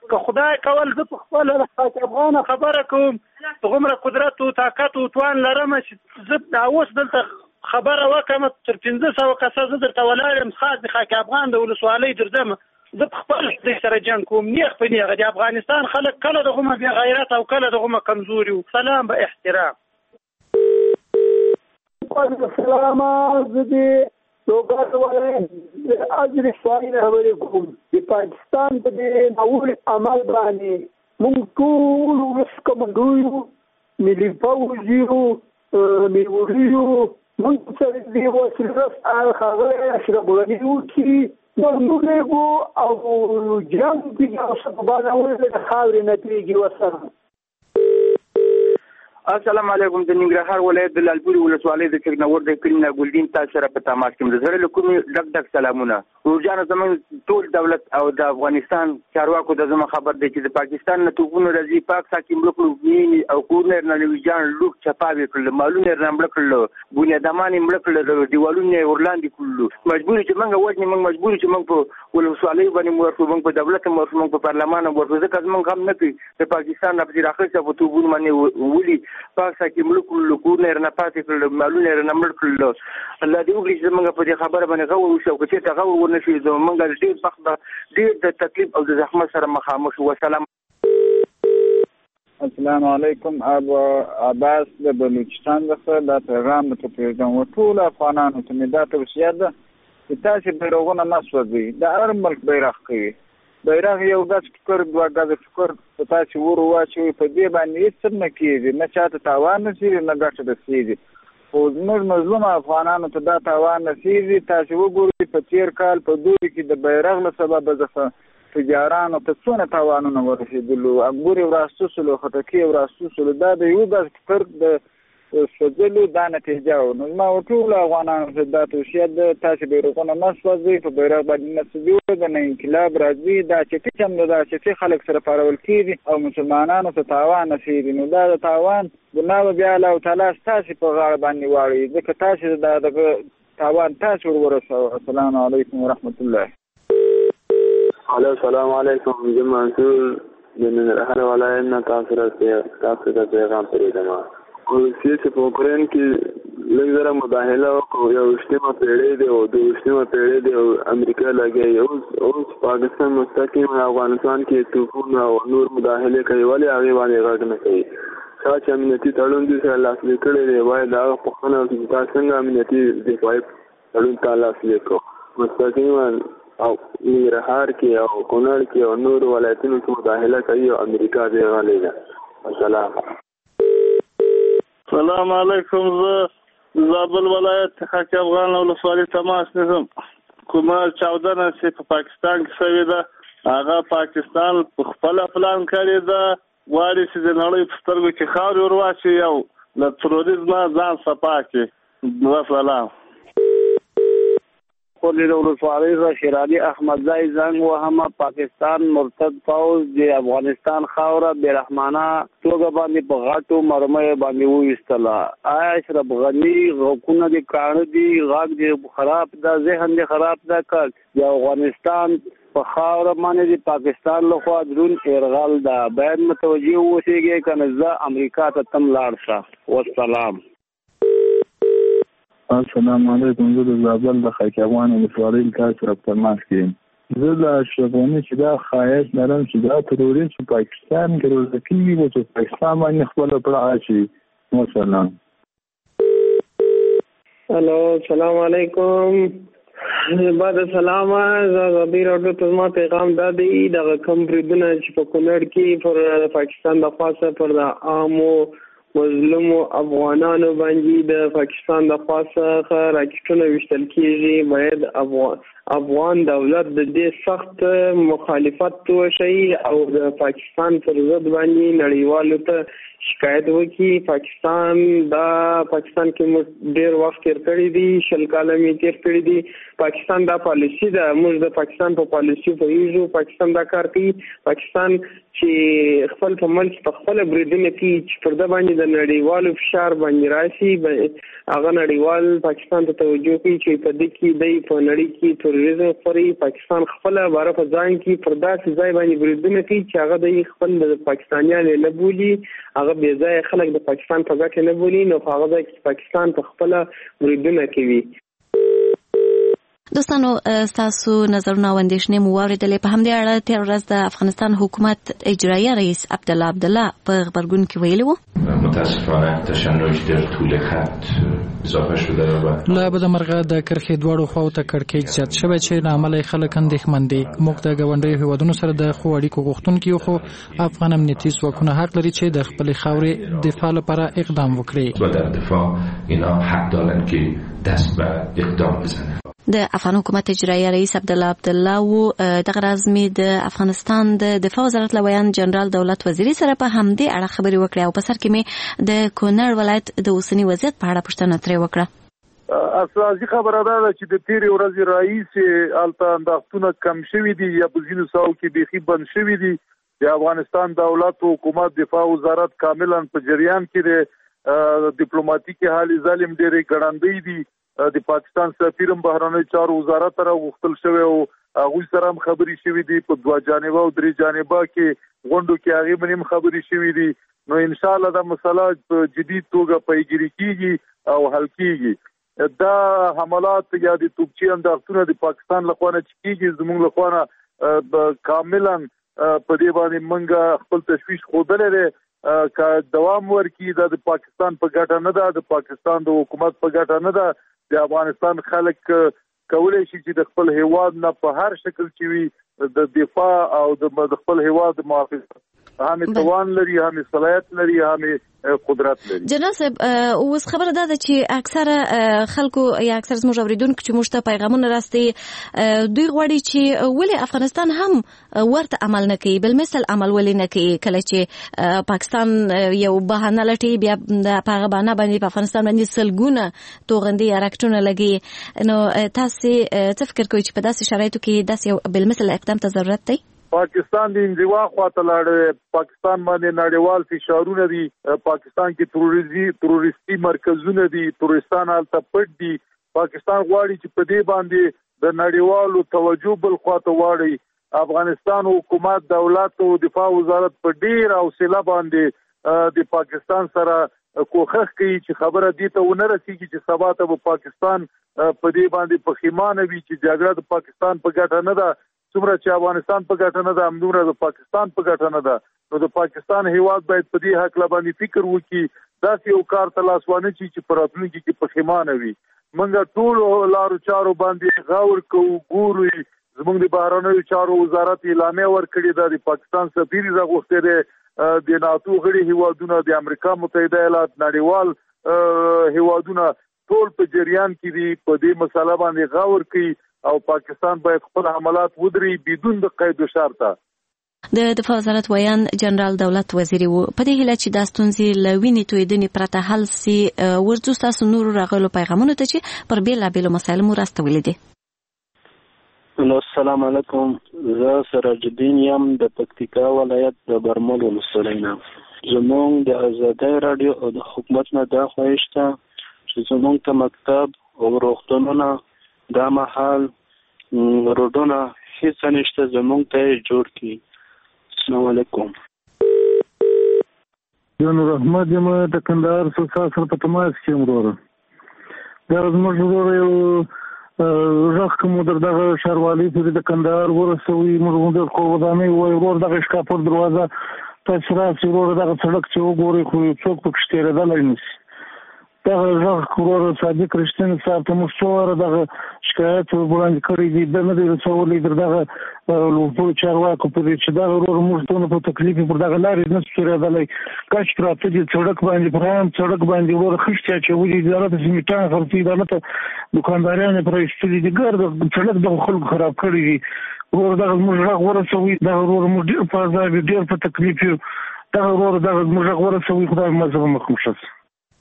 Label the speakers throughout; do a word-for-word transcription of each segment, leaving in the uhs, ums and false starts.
Speaker 1: که خدای کول زه په خپله د خاک افغانه خبره کوم هغومره قدرت و طاقت و توان لرم چې زه اوس دلته خبره وکړم تر پنځه سوه کسه زه درته ولاړ یم خاص د خاک افغان د ولسوالۍ درځم زه په خپل دې سره جنګ کوم نیغ په نیغه د افغانستان خلک کله دغومه بې غیرت او کله دغومه کمزوري و سلام به احترام
Speaker 2: سلامه زه دې لوګر ولایت اجر سوالي نه خبرې کوم د پاکستان په دې ناول عمل باندې موږ ټول ولس کمنډو یو ملي پوځ یو ملي یو موږ سره دې وسیله هغه اشرف غني وکړي نو موږ او جنګ کې اوسه په باندې د خاورې نتیجې وسره
Speaker 3: السلام علیکم د ننګرهار ولایت د لالپورې ولسوالۍ د چکنور د کلینه ګلدین تاسو سره په تماس کې د زړه له کومې ډک ډک سلامونه ورجانه زموږ ټول دولت او د افغانستان چارواکو د زما خبر دی چې د پاکستان نه توپونه راځي پاک ساکي ملک ویني او کورنر نه ویجان لوک چپاوي کړل مالونه رامل کړل بنیادمان ملک کړل دیوالونه ورلاندې کړل مجبور چې موږ وځنی موږ مجبور چې موږ په ولسوالۍ باندې ورته موږ په دولت موږ په پارلمان ورته ځکه موږ هم نه کوي د پاکستان نه په راخصه په توپونه باندې ولي پاک ساکي ملک کورنر نه پاتې کړل مالونه رامل کړل الله دې وکړي چې موږ په دې خبره باندې غوړ وشو چې ته غوړ ونشي زمونږ ډېر وخت ډېر د تکلیف او د زحمت سره مخامخ و سلام
Speaker 4: السلام علیکم ابو عباس د بلوچستان څخه دا پیغام ته پیغام ټول افغانانو ته مې دا توصیه ده چې تاسو بیرغونه مسوځي د هر ملک بیرغ کوي بیرغ یو غاز فکر دوه غاز فکر په تاسو ورو واچوي په دې باندې هیڅ نه کیږي نه چاته تاوان نشي نه ګټه رسیږي خو زموږ مظلوم افغانانو ته دا تاوان نشي تاسو وګورئ په تیر کال په دوی کې د بیرغ له سبب ځکه تجارانو ته څونه تاوانونه ورسېدلو انګور وراسته سلو خټکی وراسته سلو دا د یو غاز فکر د سوځلو دا نتیجه و نو ما ټول افغانانو ته دا توصیه ده تاسو بیرغونه مسوځئ په بیرغ باندې مسوځئ د نه انقلاب راځي دا چې ټیټم نه دا چې خلک سره پارول کېږي او مسلمانانو ته تاوان نشي نو دا د تاوان ګناه بیا الله تعالی تاسو په غاړه باندې واړي ځکه تاسو دا د تاوان تاسو ورسو السلام علیکم ورحمت الله
Speaker 5: الو السلام علیکم زه منصور د ننګرهار ولایت نه تاسو سره تاسو ته پیغام پرېږدم او چې په اوکرين کې لږ زره مداخله وکړو یو وشتمه پیړۍ دی او د وشتمه پیړۍ دی او امریکا لګي اوس اوس پاکستان مستقیم افغانستان کې توپونه او نور مداخله کوي ولې هغه باندې غږ نه کوي چې امنیتي تړون دي سره لاسلیک کړي دی وای دا په خنه چې تاسو څنګه امنیتي دفاعي تړون ته لاسلیک کړو مستقیم او ننګرهار کې او کونړ کې او نور ولایتونو کې مداخله کوي او امریکا دی غلي ده السلام
Speaker 6: السلام علیکم زه زابل ولایت خاک افغان ولسوالۍ تماس نیسم کومه چاودنه چې په پاکستان کې شوې ده هغه پاکستان په خپل پلان کړی ده غواړي چې د نړۍ په سترګو کې خاورې ور واچوي او له تروریزمه ځان صفا کړي وسلام
Speaker 7: خورلی د ولسوالۍ څخه شیر علي احمدزی زنګ وهمه پاکستان مرتد پوځ د افغانستان خاوره بېرحمانه توګه باندې په غټو مرمیو باندې وویستله آیا اشرف غني غوږونه دې کاڼه دي غږ دې خراب ده ذهن دې خراب ده که د افغانستان په خاوره باندې د پاکستان لخوا درون یرغل ده باید متوجه اوسېږي که نه زه امریکا ته تم لاړ شه والسلام
Speaker 8: السلام علیکم زه د زابل د خاک افغان ولسوالۍ تاسو سره په تماس کې یم زه د اشرف غني چې دا خواهش لرم چې دا تروریست په پاکستان کې روزه کېږي او چې پاکستان باندې خپله پړه اچوي وسلام
Speaker 9: الو السلام علیکم بعد سلامه زه غبیر اورډو ته ما پیغام دا دی دغه کم بریدونه چې په کونړ کې پر پاکستان د خاصه پر د عامو مظلومو افغانانو باندې د پاکستان د خاصه راکټونه وشتل کیږي باید افغان افغان دولت د دې سخت مخالفت وشي او د پاکستان پر ضد باندې نړیوالو ته شکایت وکړي پاکستان دا پاکستان کې ډېر وخت تیر کړی دی شل کاله می تیر کړی دی پاکستان دا پالیسی ده موږ د پاکستان په پالیسی په یوزو پاکستان دا کار کوي پاکستان چې خپل په منځ په خپل بریدنه کې چې پر د باندې د نړیوالو فشار باندې راشي هغه نړیوال پاکستان ته توجه کوي چې په دې کې د په نړۍ کې تروریزم خوري. پاکستان خپل باره په ځان کې پر داسې ځای باندې بریدونه کوي چې هغه د خپل د پاکستانیان نه بولي، هغه بې ځای خلک د پاکستان په ګټه نه بولي، نو هغه ځای کې پاکستان په خپل بریدونه کوي.
Speaker 10: دوستانو ستاسو نظرونه او اندېښنې مو واورېدلې. په همدې اړه تېره ورځ د افغانستان حکومت اجرایه رئیس عبدالله عبدالله په غبرګون کې ویلي وو
Speaker 11: متاسفانه تشنج در طول خط اضافه شده و
Speaker 12: لا بدمرغه د کرښې دواړو خواو ته کړکېچ زیات شوی چې له امله خلک اندېښمن دي. موږ د ګاونډیو هیوادونو سره د ښو اړیکو غوښتونکي یو، خو افغان امنیتي ځواکونه حق لري چې د خپلې خاورې دفاع لپاره اقدام وکړي
Speaker 11: و در دفاع اینا حق دارن که دست به اقدام بزنن.
Speaker 10: د افغان حکومت اجرایه رئیس عبدالله عبدالله و دغه ورځ مې د افغانستان د دفاع وزارت لویان جنرال دولت وزیری سره په همدې اړه خبرې وکړې او په سر کې مې د کونړ ولایت د اوسنی وضعیت په اړه پوښتنه ترې وکړه.
Speaker 13: اساسي خبره ده چې د تیرې ورځې رئیس الته انداختونه کم شوي دي یا په ځینو ساحو کې بیخي بند شوي دي. د افغانستان دولت او حکومت دفاع وزارت کاملا په جریان کې د ډیپلوماټیک حالې ظالم ډېرې ګړندۍ دي. د پاکستان سفیر هم بهرنی چارو وزارت سره غوښتل شوی او هغوی سره هم خبرې شوې دي. په دوه جانبه او درې جانبه کې غونډو کې هغې باندې هم خبرې شوې دي. نو انشاءالله دا مسله په جدي توګه پیګیري کیږي او حل کیږي. دا حملات یا د توپچي انداختونه د پاکستان لخوا نه کیږي، زموږ لخوا نه کاملا په دې باندې موږ خپل تشویش ښودلی دی. که دوام ورکړي دا د پاکستان په ګټه نه ده، د پاکستان د حکومت په ګټه نه ده. د افغانستان خلک کولی شي چې د خپل هیواد نه په هر شکل چې وي د دفاع او د خپل هیواد محافظت هم توان لري، هم صلاحیت لري، هم قدرت لري.
Speaker 10: جناب صاحب اوس خبره ده چې اکثره خلکو یا اکثر زموږ اوریدونکو چې موږ ته پیغامونه راستي دوی غواړي چې ولې افغانستان هم ورته عمل نه کوي، بل مثل عمل ولې نه کوي. کله چې پاکستان یو بهانه لټي بیا د هغه بهانه باندې په افغانستان باندې سلګونه توغندي یا راکټونه لګي، نو تاسو څه فکر کوئ چې په داسې شرایطو کې داسې یو بل مثل اقدام ته ضرورت دی؟
Speaker 13: پاکستان د انزوا خواته لاړ، پاکستان باندې نړیوال فشارونه دي، پاکستان کې تروریزي تروریستي مرکزونه دي، تروریستان هلته پټ دي. پاکستان غواړي چې په دې باندې د نړیوالو توجه بل خواته واړي. افغانستان حکومت دولت او دفاع وزارت په ډیر حوصله باندې د پاکستان سره کوښښ کوي چې خبره دې ته ونه رسیږي چې سبا ته به پاکستان په دې باندې پښیمانه وي چې جګړه د پاکستان په ګټه نه ده. څومره چې افغانستان په ګټه نه ده همدومره د پاکستان په ګټه نه ده. نو د پاکستان هیواد باید په دې هکله باندې فکر وکړي، داسې یو کار ته لاس وانه چي چې په راتلونکي کې پښیمانه وي. موږ ټولو لارو چارو باندې غور کوو، ګورو. زموږ د بهرنیو چارو وزارت اعلامیه ورکړې ده، د پاکستان سفیر راغوښتی دی، د ناتو غړي هیوادونه، د امریکا متحده ایالات، نړیوال هیوادونه ټول په جریان کې دي، په دې مسله باندې غور کوي او پاکستان باید خپل حملات ودري بدون د قید و شرطه.
Speaker 10: د دفاع وزارت ویان جنرال دولت وزیری و په دې هیله چې د ستونزې له وینې تویدنې پرته حل سي. ورځو ستاسو نورو راغلو پیغامونو ته چې پر بېلابېلو مسایلو مو راستولی دي.
Speaker 14: السلام علیکم، زه سراج الدین یم د پکتیکا ولایت د برمل ولسوالۍ نه. زموږ د ازادۍ راډیو او د حکومت نه دا خواهش ته چې زموږ ته مکتب او روغتونونه دا مهال روډونه هیڅ نشته، زموږ ته جوړ کړي. السلام علیکم.
Speaker 8: جون رحمت یم د کندهار څخه سره په تماس کې وروره. دا زموږ وروره یو ځخ کوم دغه شاروالي په د کندهار ورسوي، موږ د قومدانۍ وای ورور دغه شکاپور دروازه تاسو راځي وروره دغه سړک چې وګورئ خو څوک پکې تېرېدلی نشي. دغه ځخ وروره صادق رښتینی صاحب ته موږ څو واره دغه شکایت وړاندې کړی دي، ده نه دی رسولی تر دغه لوپو چارواکو پورې چې دغه وروره موږ دونه په تکلیف پر دغه لارې نه شو تېرېدلی. کاش پراته دي سړک باندې پر عام سړک باندې وروره خښتې اچولي دي، هغه ته سیمټان خرڅوي، هغه ته دوکانداران یې پرې ایستلي دي، ګرد سړک دغه خلکو خراب کړي دي. وروره دغه زموږ غږ ورسوي، دغه وروره موږ ډېر په عذاب یو، ډېر په تکلیف یو. دغه وروره دغه زموږ غږ ورسوي، خدای مو زه به مخم شم.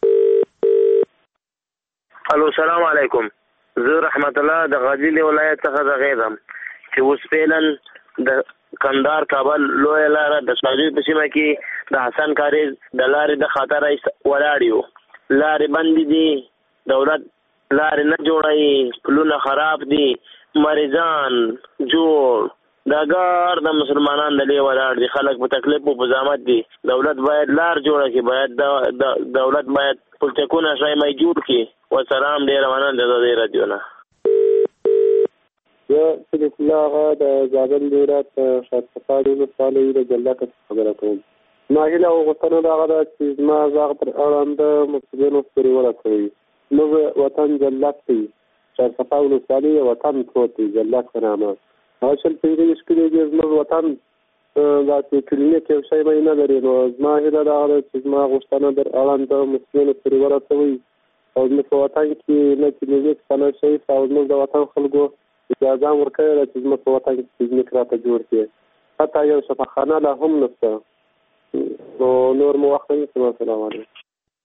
Speaker 15: الو السلام علیکم، زه رحمت الله د غزنی ولایت څخه زغیدم چې اوس فعلا د کندهار کابل لویه لاره د ساجد په سیمه کې د حسن کاریز د لارې د خطر ولاړ یو. لارې بندې دي، دولت لارې نه جوړوي، پلونه خراب دي، مریضان جوړ دا ګار د مسلمانان د لې ولاړ دي. خلک په تکلیف او په زحمت دي. دولت باید لار جوړه کړي، باید دولت باید پلټکونه شای مې جوړ کړي. والسلام، ډېره مننه د دې رادیو نه.
Speaker 9: زه صدیق الله آغا د زابل ولایت شارسفاړې ولسوالۍ د جلات خبره کوم. زما هیله او غوښتنه دغه ده چې زما غږ پر اړونده مسؤلینو پورې ورسوي. زموږ وطن جلات دی، شارسفا ولسوالۍ وطن پروت دی، جلات په نامه. هغه شل پنځه ویشت کلي دی زموږ وطن، داسې کلینیک یو شی به یې نه لري. نو زما هیله دغه ده چې زما غوښتنه در اړونده مسؤلینو پورې ورسوي او زموږ په وطن کې نه کلینیک ته نه شي او زموږ د وطن خلکو اجازه ورکړې ده چې زموږ په وطن کې کلینیک راته جوړ کړي. حتی یو شفاخانه لا هم نشته. نو نور مو وخت نه نیسم. السلام علیکم.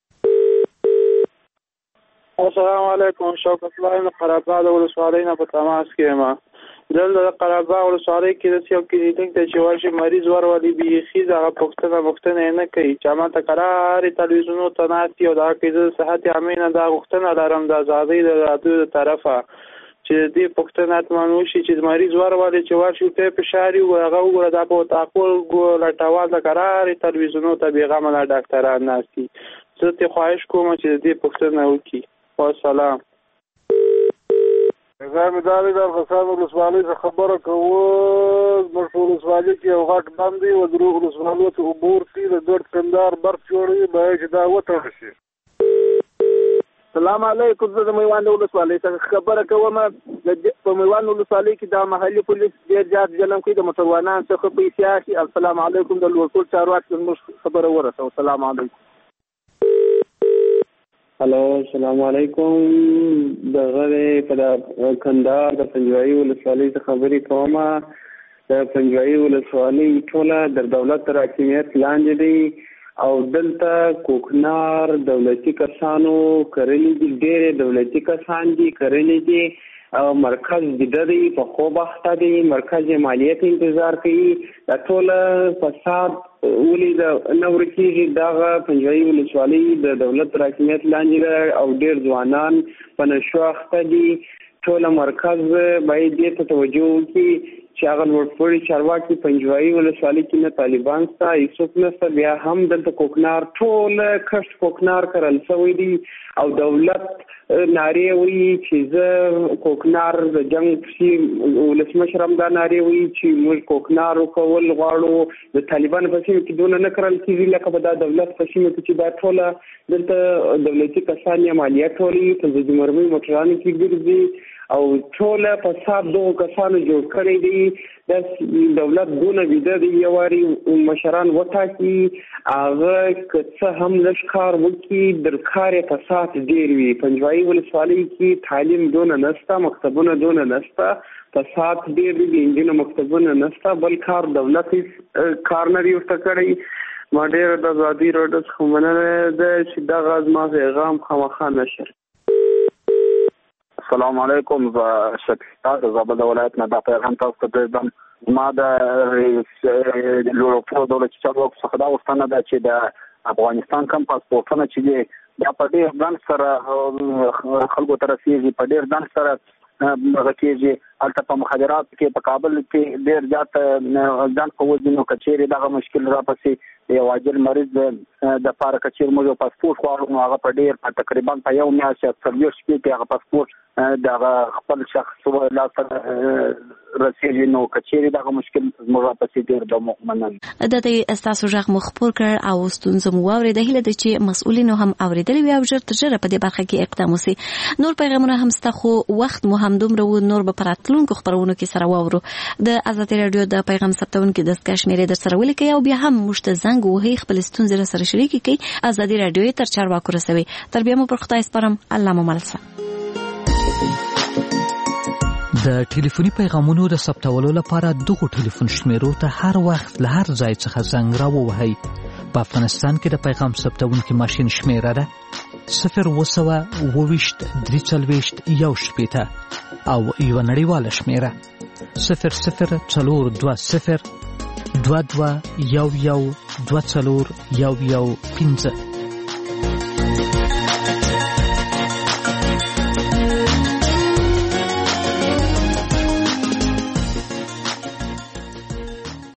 Speaker 16: السلام علیکم. شوکت الله یم د قره باغ د ولسوالۍ نه په تماس کې یم. دلته د قره باغ ولسوالۍ کې داسې یو کلینیک دی چې ورشي مریض ورولي بیخي د هغه پوښتنه پوښتنه یې نه کوي چې ما ته قرارې تلویزیونو ته ناست یي او دغه کې زه د صحت عامې نه دا غوښتنه لرم د ازادۍ د رادیو د طرفه چې دې پوښتنه حتما وشي چې مریض ورولي چې ورشي ورته فشار وي هغه وګوره دا په تعقل لټوال د قرارې تلویزیونو ته بېغمه دا ډاکټران ناست دي. زه ترې خواهش کوم چې دې پوښتنه وکړي. والسلام.
Speaker 13: نظام ادارې د افغانستان ولسوالۍ څخه خبره کوو. زموږ په ولسوالۍ کې یو غټ بند دی، ودرو ولسوالۍ ته عبور کړي، د ګرد کندهار برق جوړوي، باید چې دا وتړل شي.
Speaker 17: السلام علیکم. زه د میوند ولسوالۍ څخه خبره کوم. په میوند ولسوالۍ کې د محلي پولیس ډېر زیات ظلم کوي، د موټروانانو څخه پیسې اخلي. السلام علیکم. د لوړ چارواکو زموږ خبره ورسوه. السلام علیکم.
Speaker 9: هلو، السلام علیکم. دغه په کندهار د پنجوایي ولسوالۍ څخه خبرې کوم. د پنجوایي ولسوالۍ ټوله د دولت تر حاکمیت لاندې دی او دلته کوکنار دولتي کسانو کرلي دي، ډېرې دولتي کسان دي کرلي دي او مرکز جده دی، په خوب اخته دی، مرکز مالیت انتظار کوي. دا ټوله فساد ولې د نه ورکېږي. دغه پنجوایي ولسوالۍ د دولت تر حاکمیت لاندې ده او ډېر ځوانان په نشو اخته دي. ټوله مرکز باید دې ته توجه وکړي چې هغه لوړپوړي چارواکي پنجوایي ولسوالۍ کې نه طالبان شته، هېڅوک نشته. بیا هم دلته کوکنار ټول کښت کوکنار کرل شوی دی او دولت نارې وایي چې زه کوکنار د جنګ پسې ولسمشر هم دا نارې وایي چې موږ کوکنار وکول غواړو. د طالبانو په سیمه کې دونه نه کرل کېږي لکه په دا دولت په سیمه کې چې دا ټوله دلته دولتي کسان یا مالیه ټولوي، په ضد مرمۍ موټرانو کې ګرځي او ټوله فساد دغو کسانو جوړ کړی دی. دا دولت دونه ویده دی، یو وارې مشران وټاکي، هغه که څه هم لږ کار وکړي در کار یې فساد ډېر وي. پنجوایي ولسوالۍ کې تعلیم دونه نشته، مکتبونه دونه نشته، فساد ډېر دی، د انجونو مکتبونه نشته، بل کار دولت کار نه دی ورته کړی. ما ډېره د ازادي راډیو څخه مننه ده چې دغه زما پیغام خامخا نشر.
Speaker 18: السلام علیکم. زه شکیلا د زابل ولایت نه دا پیغام تاسو ته پرېږدم. زما د لوړپوړو دولتي چارواکو څخه دا غوښتنه ده چې د افغانستان کوم پاسپورټونه چې دي دا په ډېر ځنډ سره خلکو ته رسېږي، په ډېر ځنډ سره دغه کېږي. هلته په مخابراتو کې په کابل کې ډېر زیات ځنډ په وځي. نو که چېرې دغه مشکل راپسې یو عاجل مریض دپاره که چېرې موږ یو پاسپورټ غواړو نو هغه په ډېر په تقریبا په یو میاشت یا څلوېښت شپې کې هغه پاسپورټ دغه خپل شخص لاسته رسېږي. نو که چېرې دغه مشکل زموږ راپسې ډېر د مننه.
Speaker 10: دا دی ستاسو غږ مو خپور کړ او ستونزه مو واورېده. هیله ده چې مسؤلینو هم اورېدلې وي او ژر تر ژره په دې برخه کې اقدام وسي. نور پیغامونه هم سته خو وخت مو هم دومره و، نور به په راتلونکو خپرونو کې سره واورو. د ازادي راډیو د پیغام ثبتونکي دستکش شمېرې در سره ولیکئ او بیا هم موږ ته زنګ وهئ، خپل ستونزې را سره شریکې کړئ. ازادي راډیو یې تر چارواکو رسوي. تر بیا مو پر خدای سپارم. الله مو مل شه.
Speaker 19: د ټلیفوني پیغامونو د ثبتولو لپاره دغو ټلیفون شمیرو ته هر وخت له هر ځای څخه زنګ راووهئ. په افغانستان کې د پیغام ثبتونکي ماشین شمیره ده صفر اوه سوه اوه ویشت درې څلوېښت یو شپېته او یوه نړیواله شمیره صفر صفر څلور دوه صفر دوه دوه یو یو دوه څلور یو یو پنځه.